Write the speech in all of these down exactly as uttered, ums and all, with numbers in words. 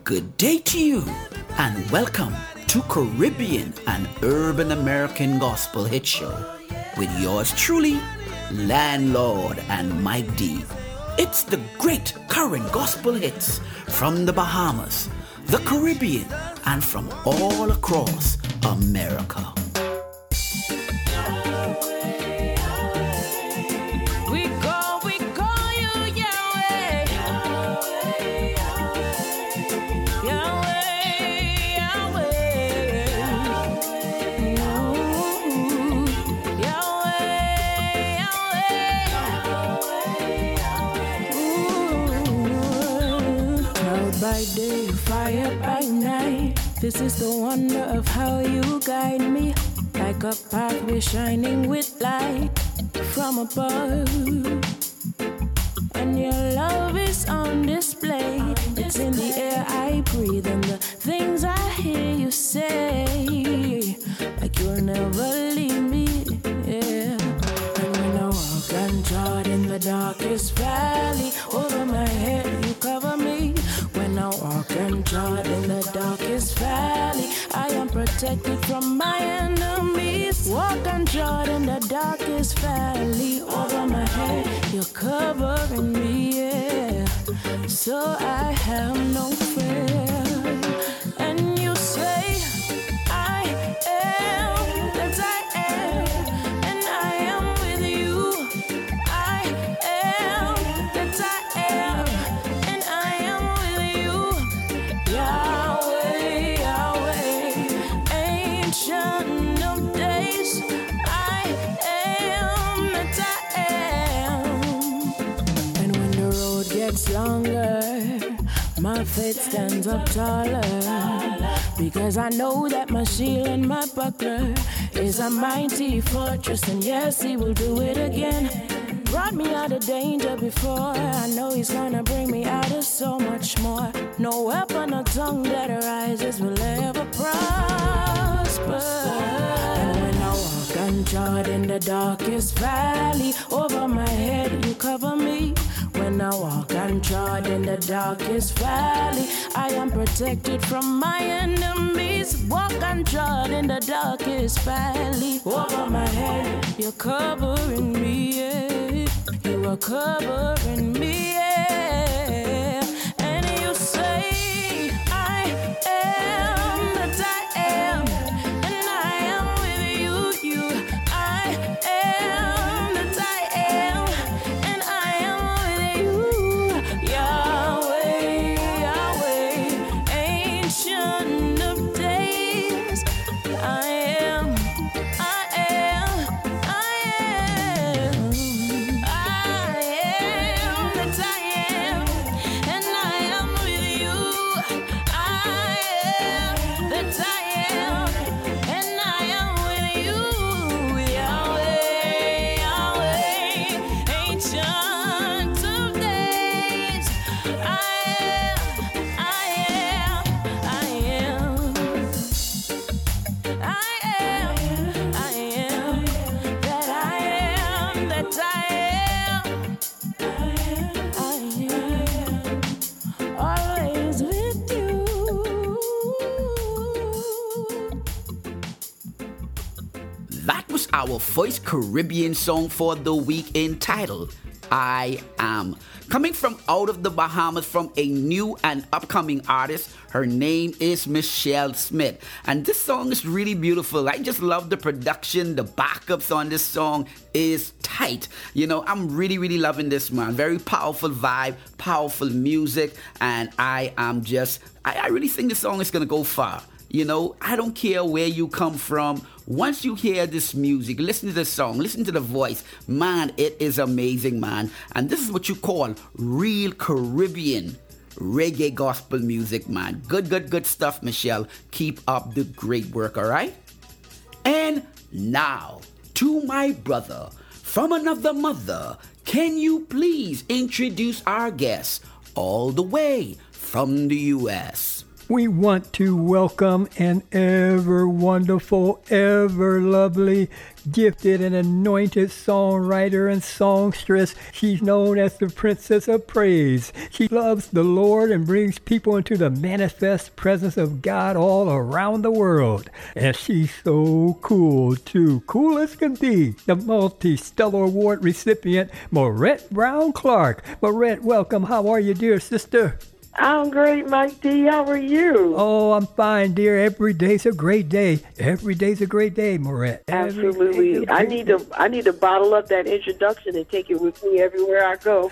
Good day to you, and welcome to Caribbean and Urban American Gospel Hit Show with yours truly, Landlord and Mike D. It's the great current gospel hits from the Bahamas, the Caribbean, and from all across America. By day, fire by night. This is the wonder of how you guide me, like a pathway shining with light from above. And your love is on display. It's in the air I breathe and the things I hear you say, like you'll never leave me. Yeah. And when I walk untrod in the darkest valley, over my head you cover me. When I walk and trod in the darkest valley, I am protected from my enemies. Walk and trod in the darkest valley, over my head you're covering me, yeah. So I have no fear. And you say I am that I am, and I am with you. I am that I am, and I am with you. Yahweh, Yahweh, Ancient of Days. I am that I am. And when the road gets longer, my faith stands up taller, because I know that my shield and my buckler is a mighty fortress, and yes, he will do it again. Brought me out of danger before, I know he's gonna bring me out of so much more. No weapon or tongue that arises will ever prosper. And when I walk untrod in the darkest valley, over my head you cover me. When I walk untrod in the darkest valley, I am protected from my enemies. Walk untrod in the darkest valley, over my head you're covering me, yeah. You are covering me, yeah. And you say I am that I am, and I am with you. You, I am that I am, and I am with you. Yahweh, Yahweh, Ancient of Days. I am, I am, I am. I am that I am, and I am with you. I am that I am, and I am with you. Yahweh, Yahweh, Ancient of Days. I am, I am, I am. I am, I am, that I am, that I am. I am always with you. That was our first Caribbean song for the week entitled I Am. Coming from out of the Bahamas from a new and upcoming artist. Her name is Michelle Smith. And this song is really beautiful. I just love the production. The backups on this song is tight. You know, I'm really, really loving this, man. Very powerful vibe, powerful music. And I am just, I, I really think this song is going to go far. You know, I don't care where you come from. Once you hear this music, listen to the song, listen to the voice. Man, it is amazing, man. And this is what you call real Caribbean reggae gospel music, man. Good, good, good stuff, Michelle. Keep up the great work, all right? And now, to my brother from another mother, can you please introduce our guest all the way from the U S? We want to welcome an ever wonderful, ever lovely, gifted and anointed songwriter and songstress. She's known as the Princess of Praise. She loves the Lord and brings people into the manifest presence of God all around the world. And she's so cool, too. Cool as can be. The multi-stellar award recipient, Maurette Brown Clark. Maurette, welcome. How are you, dear sister? I'm great, Mike D. How are you? Oh, I'm fine, dear. Every day's a great day. Every day's a great day, Maurette. Absolutely. I need to I need to bottle up that introduction and take it with me everywhere I go.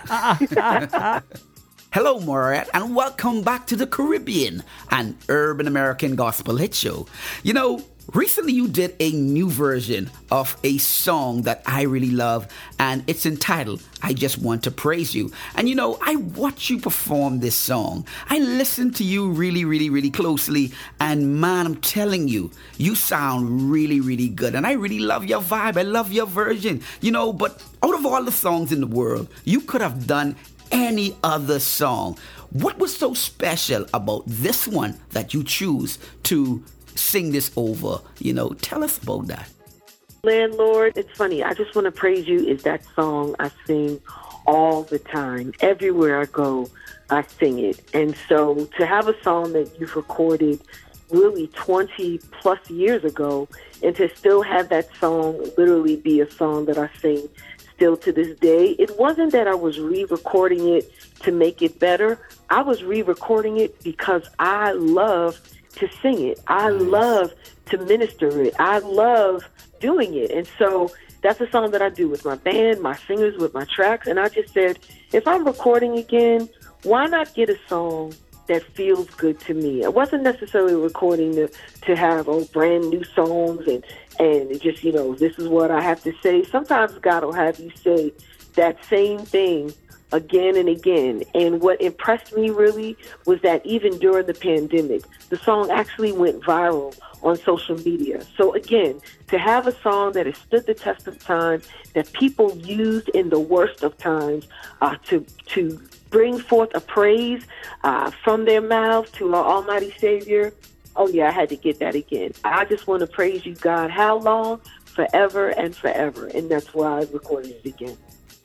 Hello, Maurette, and welcome back to the Caribbean, an urban American gospel hit show. You know, recently you did a new version of a song that I really love, and it's entitled, I Just Want to Praise You. And you know, I watch you perform this song. I listen to you really, really, really closely, and man, I'm telling you, you sound really, really good. And I really love your vibe. I love your version. You know, but out of all the songs in the world, you could have done any other song. What was so special about this one that you choose to sing this over? You know, tell us about that. Landlord, it's funny. I Just Want to Praise You is that song I sing all the time. Everywhere I go, I sing it. And so to have a song that you've recorded really twenty plus years ago and to still have that song literally be a song that I sing still to this day, it wasn't that I was re-recording it to make it better. I was re-recording it because I love to sing it. I love to minister it. I love doing it. And so that's a song that I do with my band, my singers, with my tracks. And I just said, if I'm recording again, why not get a song that feels good to me? I wasn't necessarily recording to, to have oh, brand new songs and, and just, you know, this is what I have to say. Sometimes God will have you say that same thing again and again. And what impressed me really was that even during the pandemic, the song actually went viral on social media. So again, to have a song that has stood the test of time, that people used in the worst of times uh, to to bring forth a praise uh, from their mouth to our Almighty Savior, oh yeah, I had to get that again. I just want to praise you, God. How long? Forever and forever. And that's why I recorded it again.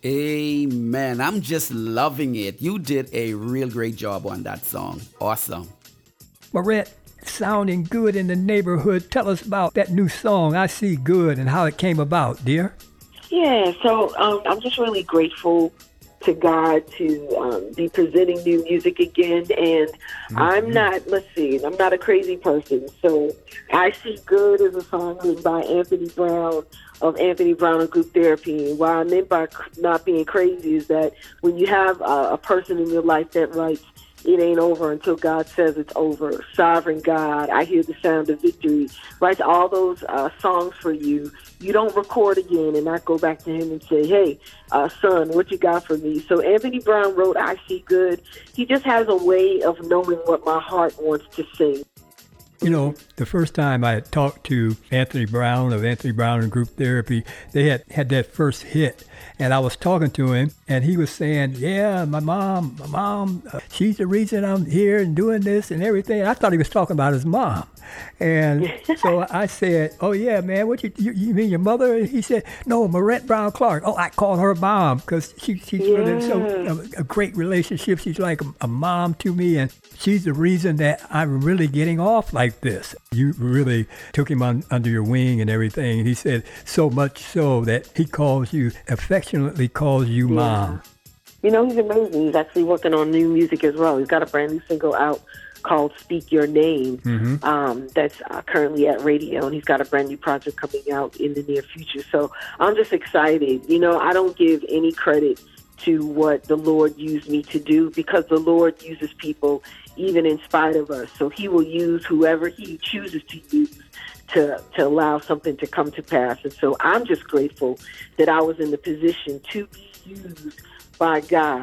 Amen. I'm just loving it. You did a real great job on that song. Awesome. Maurette, sounding good in the neighborhood. Tell us about that new song, I See Good, and how it came about, dear. Yeah, so um, I'm just really grateful to God to um, be presenting new music again. And mm-hmm. I'm not, let's see, I'm not a crazy person. So I See Good is a song written by Anthony Brown of Anthony Brown and Group Therapy. And what I meant by not being crazy is that when you have a, a person in your life that writes, it ain't over until God says it's over, Sovereign God, I Hear the Sound of Victory, writes all those uh, songs for you. You don't record again and not go back to him and say, hey, uh, son, what you got for me? So Anthony Brown wrote I See Good. He just has a way of knowing what my heart wants to sing. You know, the first time I had talked to Anthony Brown of Anthony Brown and Group Therapy, they had had that first hit. And I was talking to him, and he was saying, yeah, my mom, my mom, uh, she's the reason I'm here and doing this and everything. I thought he was talking about his mom. And so I said, oh, yeah, man, what you, you you mean your mother? And he said, no, Maurette Brown Clark. Oh, I call her mom because she, she's yeah. really so a, a great relationship. She's like a, a mom to me, and she's the reason that I'm really getting off like this. You really took him on, under your wing and everything. He said so much so that he calls you, affectionately calls you yeah. mom. You know, he's amazing. He's actually working on new music as well. He's got a brand new single out called Speak Your Name mm-hmm. um, that's uh, currently at radio, and he's got a brand new project coming out in the near future. So I'm just excited. You know, I don't give any credit to what the Lord used me to do because the Lord uses people even in spite of us. So he will use whoever he chooses to use to, to allow something to come to pass. And so I'm just grateful that I was in the position to be used by God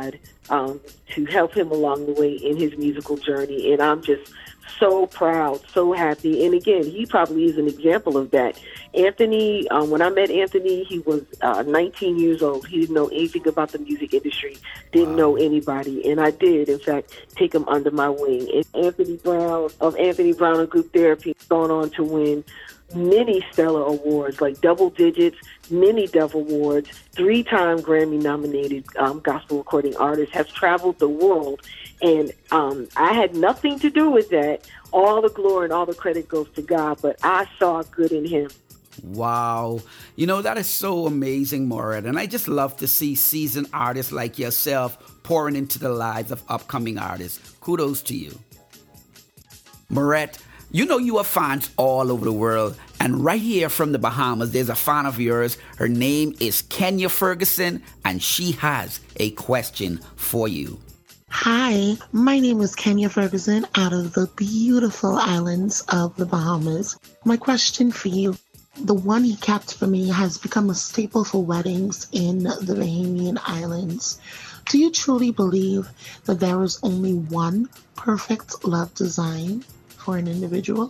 um, to help him along the way in his musical journey. And I'm just so proud, so happy. And again, he probably is an example of that. Anthony, um, when I met Anthony, he was uh, nineteen years old. He didn't know anything about the music industry, didn't wow. know anybody. And I did, in fact, take him under my wing. And Anthony Brown of Anthony Brown and Group Therapy has gone on to win many stellar awards, like double digits, many Dove Awards, three-time Grammy-nominated um, gospel recording artist, has traveled the world. And um, I had nothing to do with that. All the glory and all the credit goes to God, but I saw good in him. Wow. You know, that is so amazing, Maurette. And I just love to see seasoned artists like yourself pouring into the lives of upcoming artists. Kudos to you. Maurette, you know you have fans all over the world. And right here from the Bahamas, there's a fan of yours. Her name is Kenya Ferguson, and she has a question for you. Hi, my name is Kenya Ferguson out of the beautiful islands of the Bahamas. My question for you, the one he kept for me has become a staple for weddings in the Bahamian Islands. Do you truly believe that there is only one perfect love design for an individual?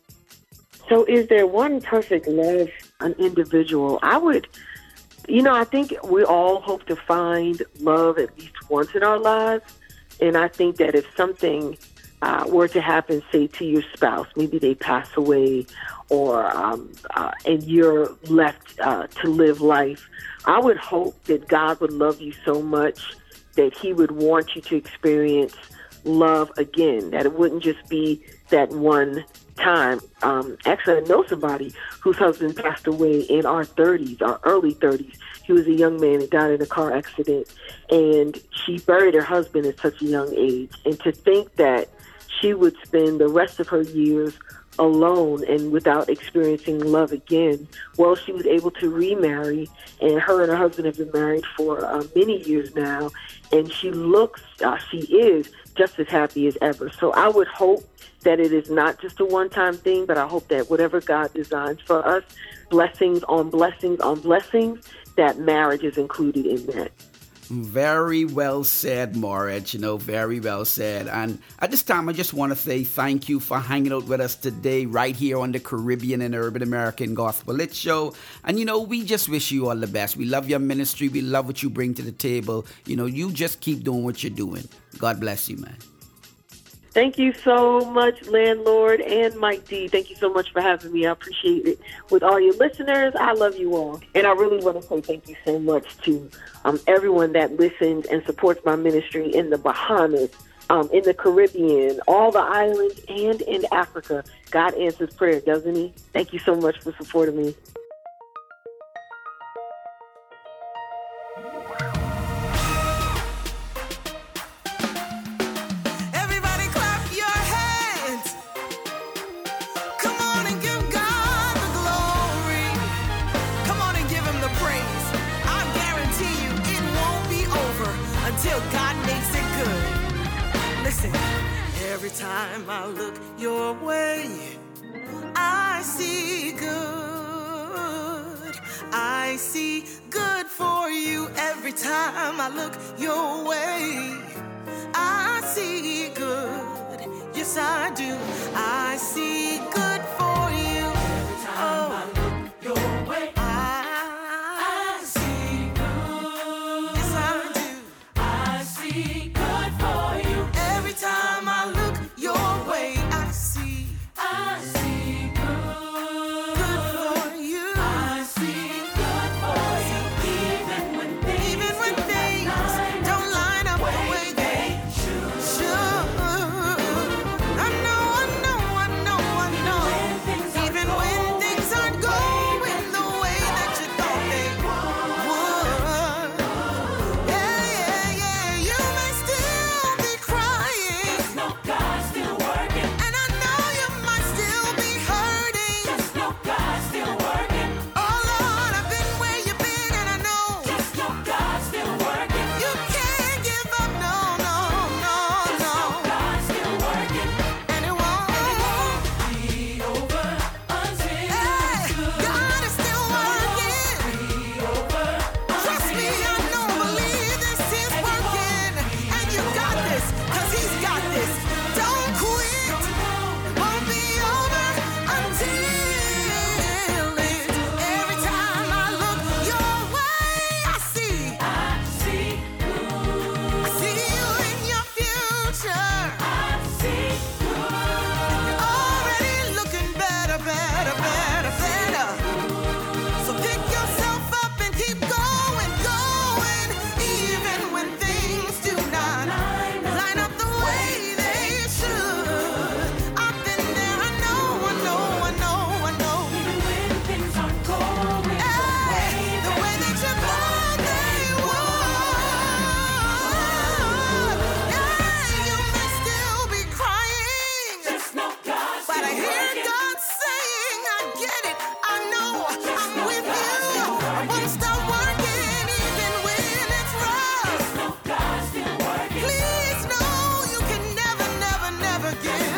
So is there one perfect love an individual? I would, you know, I think we all hope to find love at least once in our lives. And I think that if something uh, were to happen, say, to your spouse, maybe they pass away or um, uh, and you're left uh, to live life, I would hope that God would love you so much that he would want you to experience love again, that it wouldn't just be that one time. Um, actually, I know somebody whose husband passed away in our thirties, our early thirties. He was a young man and died in a car accident, and she buried her husband at such a young age. And to think that she would spend the rest of her years alone and without experiencing love again, well, she was able to remarry, and her and her husband have been married for uh, many years now, and she looks, uh, she is just as happy as ever. So I would hope that it is not just a one-time thing, but I hope that whatever God designs for us, blessings on blessings on blessings, that marriage is included in that. Very well said, Maurette. You know, very well said. And at this time, I just want to say thank you for hanging out with us today right here on the Caribbean and Urban American Gospel Lit Show. And, you know, we just wish you all the best. We love your ministry. We love what you bring to the table. You know, you just keep doing what you're doing. God bless you, man. Thank you so much, Landlord and Mike D. Thank you so much for having me. I appreciate it. With all your listeners, I love you all. And I really want to say thank you so much to um, everyone that listens and supports my ministry in the Bahamas, um, in the Caribbean, all the islands, and in Africa. God answers prayer, doesn't he? Thank you so much for supporting me. Every time I look your way, I see good. I see good for you. Every time I look your way, I see good. Yes, I do. I see good for you. Every time oh. I look your way, I, I see good. Yes, I do. I see good for you. Every time I look your way, I see, I see good, good for you. I see good for you. Even when things, even when things line don't line up the way they should. should. I know, I know, I know, I know.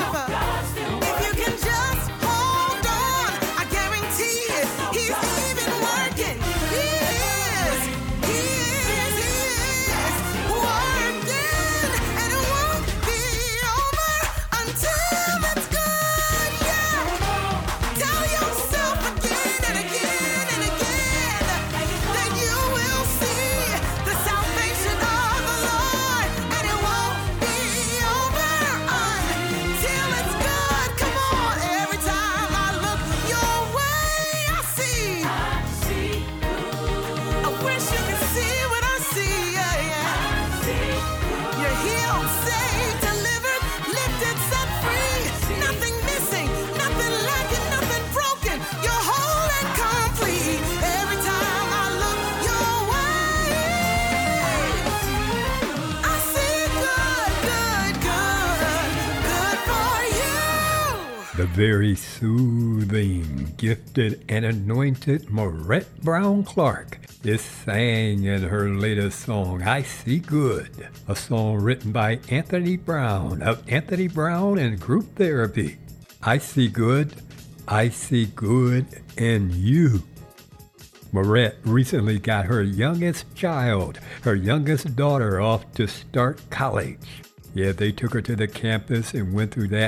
The very soothing, gifted, and anointed Maurette Brown Clark is sang in her latest song, I See Good, a song written by Anthony Brown of Anthony Brown and Group Therapy. I see good, I see good in you. Maurette recently got her youngest child, her youngest daughter, off to start college. Yeah, they took her to the campus and went through that.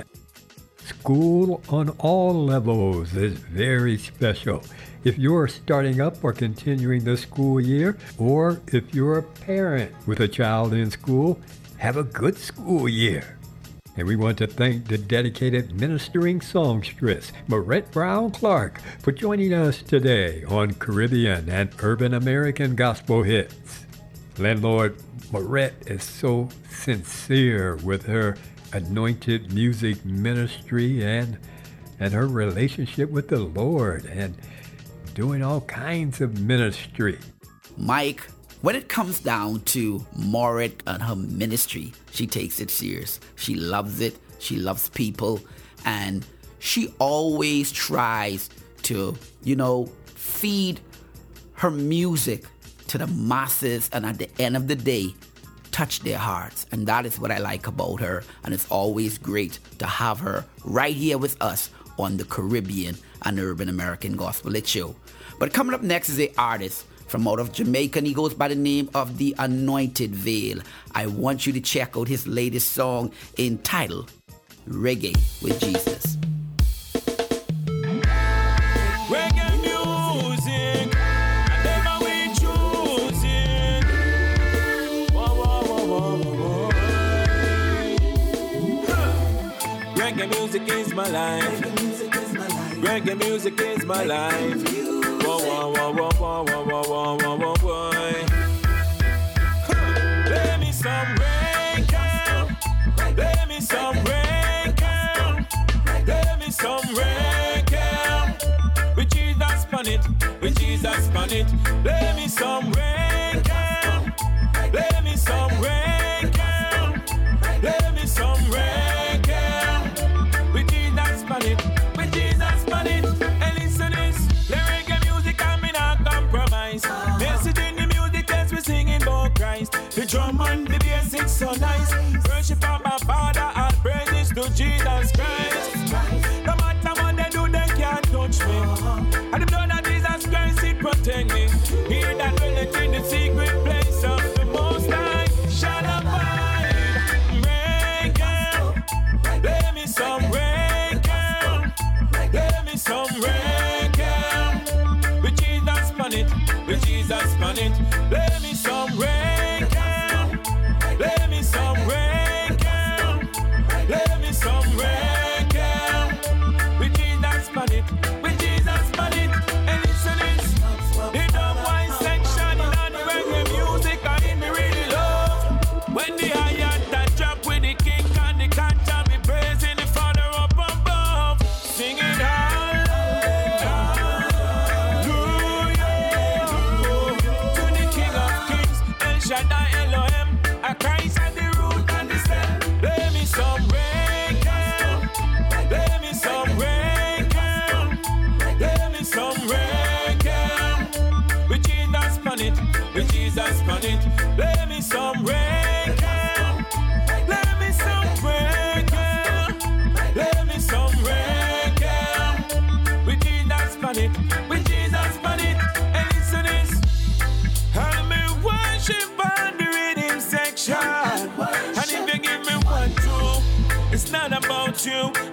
School on all levels is very special. If you're starting up or continuing the school year, or if you're a parent with a child in school, have a good school year. And we want to thank the dedicated ministering songstress, Maurette Brown Clark, for joining us today on Caribbean and Urban American Gospel Hits. Landlord Maurette is so sincere with her anointed music ministry and and her relationship with the Lord and doing all kinds of ministry. Mike, when it comes down to Maurette and her ministry, she takes it serious. She loves it. She loves people. And she always tries to, you know, feed her music to the masses. And at the end of the day, touch their hearts. And that is what I like about her. And it's always great to have her right here with us on the Caribbean and Urban American Gospel Hit Show. But coming up next is an artist from out of Jamaica, and he goes by the name of The Anointed Veil. I want you to check out his latest song entitled Reggae with Jesus. Reggae music, never we choose it. Whoa, whoa, whoa, whoa, whoa. Reggae music is my life. Reggae music is my life. Whoa, whoa, whoa, whoa, whoa, whoa, whoa, whoa, whoa, whoa. Play me some reggae. Play me some reggae. Play me some reggae. With Jesus on it. With Jesus on it. Play me some reggae. Play me some reggae. Play me some reggae. With Jesus on it. With Jesus on it. And listen this. The reggae music and me not compromise. Message in the music as we singing about Christ. The drum and the bass it's so nice. Worship of my Father and praises to Jesus Christ. No matter what they do, they can't touch me. And the blood of Jesus Christ it protect me. Hear that dwelleth in the secret place of the Most High. Shall abide. Reggae. Play me some reggae. Play me some reggae. With Jesus on it. With Jesus on it. Play me some reggae. Play me some reggae. Play me some reggae. With Jesus on it. With Jesus on it. And listen this. The dumb wine section in the reggae music I in me really love. When the hi-hat that drop with the kick and the contra, me praising the Father up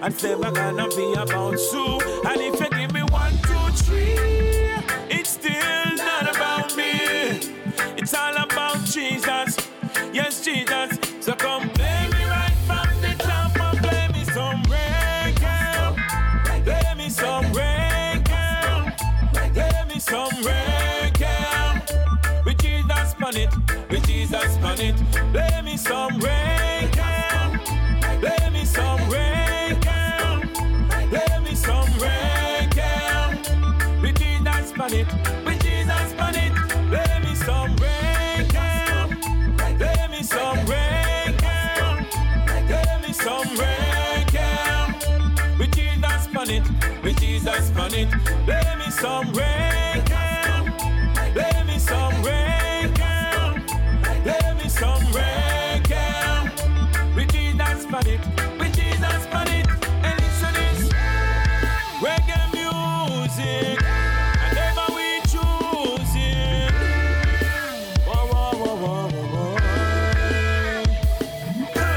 and never gonna be about you. And if you give me one, two, three, it's still not about me. It's all about Jesus. Yes, Jesus. So come play me right from the top and play me some reggae. Play me some reggae. Play me some reggae. With Jesus on it. With Jesus on it. Play me some reggae. Play me some reggae. Play me some reggae. With Jesus on it. With Jesus on it. Play me some reggae. Play me some reggae. Play me some reggae. With Jesus on it. With Jesus on it. Play me some reggae. Play me some reggae. Play me some reggae. With Jesus on it. With Jesus on it. And listen this. Reggae music. And never we choose it. Whoa, whoa, whoa, whoa, whoa, whoa.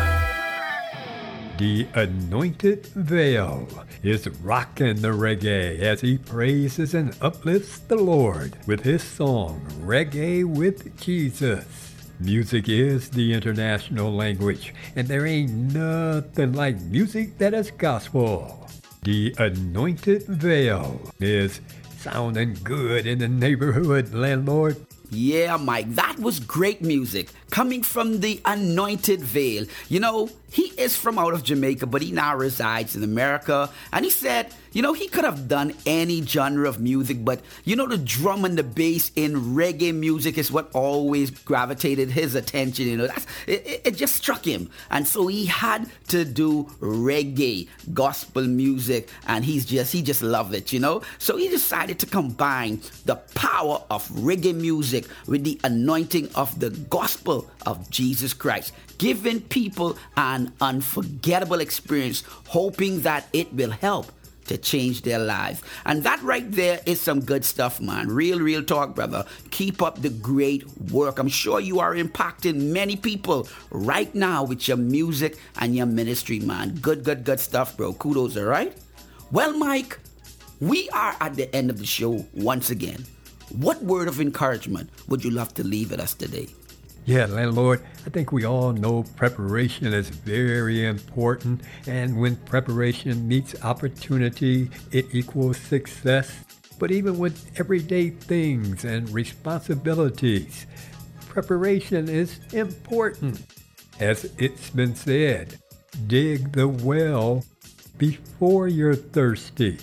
The Anointed Veil is rocking the reggae as he praises and uplifts the Lord with his song, Reggae with Jesus. Music is the international language, and there ain't nothing like music that is gospel. The Anointed Veil is sounding good in the neighborhood, landlord. Yeah, Mike, that was great music coming from the Anointed Veil. You know, he is from out of Jamaica, but he now resides in America. And he said, you know, he could have done any genre of music, but, you know, the drum and the bass in reggae music is what always gravitated his attention. You know, that's, it, it just struck him. And so he had to do reggae, gospel music, and he's just, he just loved it, you know. So he decided to combine the power of reggae music with the anointing of the gospel of Jesus Christ, giving people an unforgettable experience, hoping that it will help to change their lives. And that right there is some good stuff, man. Real, real talk, brother. Keep up the great work. I'm sure you are impacting many people right now with your music and your ministry, man. Good, good, good stuff, bro. Kudos, all right? Well, Mike, we are at the end of the show once again. What word of encouragement would you love to leave with us today? Yeah, landlord, I think we all know preparation is very important, and when preparation meets opportunity, it equals success. But even with everyday things and responsibilities, preparation is important. As it's been said, dig the well before you're thirsty.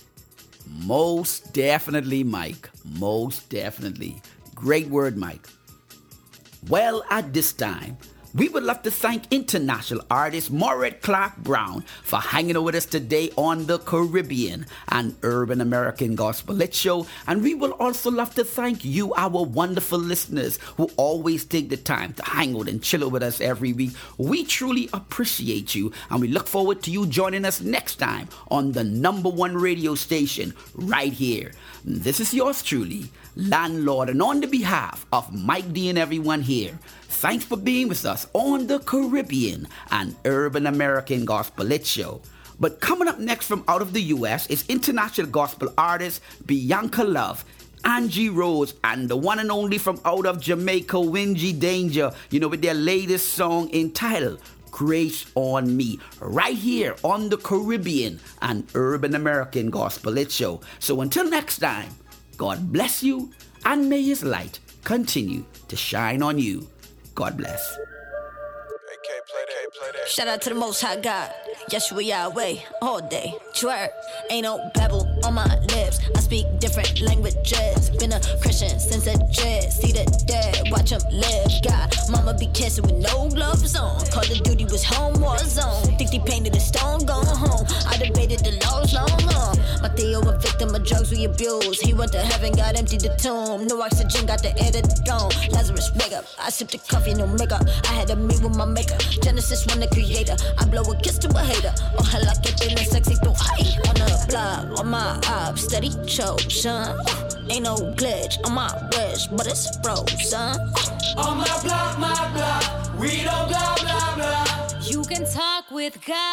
Most definitely, Mike. Most definitely. Great word, Mike. Well, at this time, we would love to thank international artist Maurette Clark Brown for hanging out with us today on the Caribbean and Urban American Gospel Lit Show. And we will also love to thank you, our wonderful listeners, who always take the time to hang out and chill out with us every week. We truly appreciate you, and we look forward to you joining us next time on the number one radio station right here. This is yours truly, Landlord, and on the behalf of Mike D and everyone here, thanks for being with us on the Caribbean and Urban American Gospel Lit Show. But coming up next from out of the U S is international gospel artist Bianca Love, Angie Rose, and the one and only from out of Jamaica, Wingy Danger, you know, with their latest song entitled Grace on Me, right here on the Caribbean and Urban American Gospel Lit Show. So until next time, God bless you, and may his light continue to shine on you. God bless. Shout out to the Most High God, Yeshua Yahweh, all day. Twerk, ain't no pebble on my lips. I speak different languages. Been a Christian since a dread. See the dead, watch them live. God, mama be kissing with no gloves on. Call of Duty was home war zone. Think they painted a stone, going home. I debated the laws long, long. My Theo a victim of drugs we abuse. He went to heaven, God emptied the tomb. No oxygen, got the air to the dome. Lazarus, wake up. I sipped the coffee, no makeup. I had a meet with my maker. Genesis one, the creator. I blow a kiss to a hater. Oh, hell, I get feeling sexy through I. On the block, on my op, steady chosen. Ain't no glitch on my wrist, but it's frozen. On my block, my block, we don't blah, blah, blah. You can talk with God.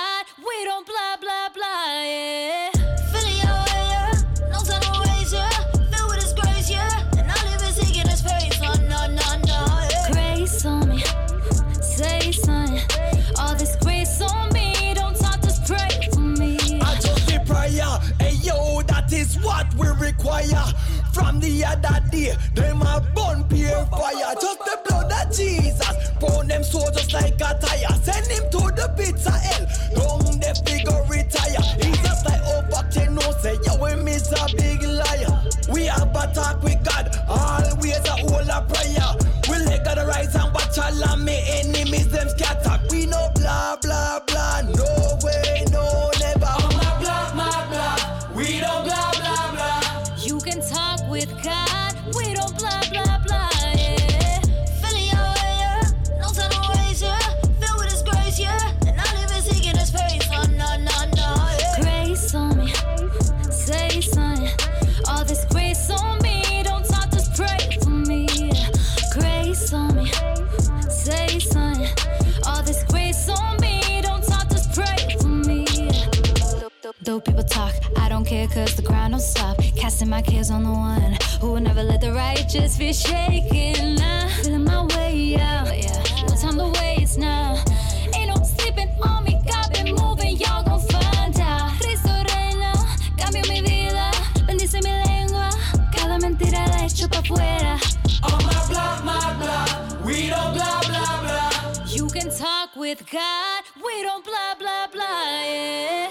we don't blah, blah, blah, yeah. Feeling your way, yeah. No time to waste, yeah. Filled with this grace, yeah. And all of it seeking his face, no, no, no, no, yeah. Grace on me, say something. All this grace on me, don't talk, just pray for me. I just be prayer, hey yo, that is what we require. From the other day, them a burn pure fire. Just the blood of Jesus, burn them souls just like a tire. Send him to the pits of hell, down the figure retire. He's just like, oh fuck, you know, say, yo, we miss a big liar. We have a talk with God, always a whole a prayer. We let God rise and watch all of me enemies, them scatter. We no blah, blah, blah, no way, no never. On my block, my block, we don't blah, blah, blah. You can talk with God, we don't blah, blah, blah, yeah. Feeling your way, yeah. No time to waste, yeah. Filled with his grace, yeah. And I live in seeking his face, no, no, no, no, yeah. Grace on me, say something. All this grace on me, don't talk, just pray for me. Grace on me, say something. All this grace on me, don't talk, just pray for me. Though people talk, I don't care cause the ground don't stop. Casting my cares on the one who will never let the righteous be shaken. Nah, feeling my way out, yeah. No time to waste now. Ain't no sleeping on me, God been moving, y'all gon' find out. Cristo reina, cambio mi vida, bendice mi lengua. Cada mentira la echo pa' fuera. On my block, my block, we don't blah, blah, blah. You can talk with God, we don't blah, blah, blah, yeah.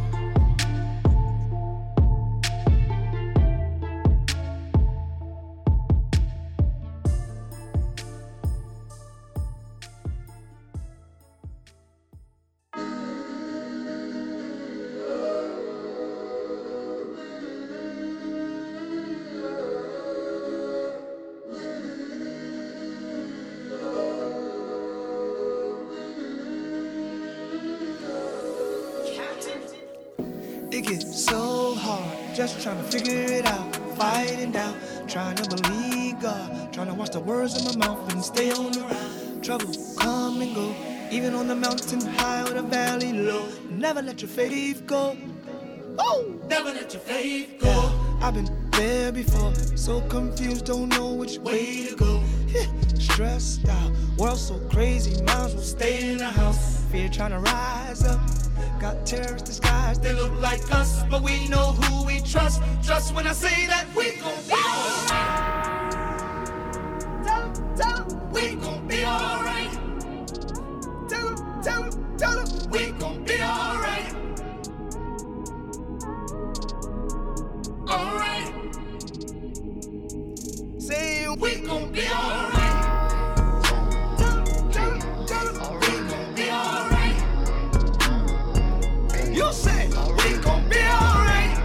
It gets so hard, just trying to figure it out, fighting down, trying to believe God, trying to watch the words of my mouth and stay on the ride. Trouble come and go, even on the mountain high or the valley low. Never let your faith go. Oh, never let your faith go. Yeah, I've been there before, so confused, don't know which way to go. Yeah, stressed out, world so crazy, might as well stay in the house. Fear trying to rise up. Got terrorists disguised, they look like us, but we know who we trust. Trust when I say that we gon' be alright. Tell 'em, tell 'em, we gon' be alright. Tell 'em, tell 'em, tell 'em, we gon' be alright. Alright. Say we gon' be alright. Tell 'em, tell 'em, tell 'em, we gon' be alright. You say we gon' be alright.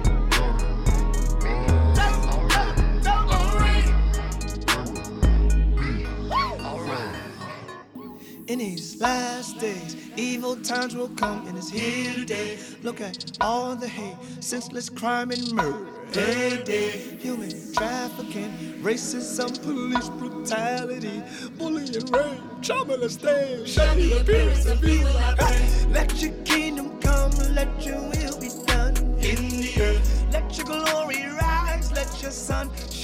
In these last days, evil times will come and it's here today. Look at all the hate, senseless crime and murder every day. Human trafficking, racism, police brutality, bullying, rape, child molestation, shady appearance of evil. Let your kingdom come, let your will be done in the earth. Let your glory rise, let your sun shine.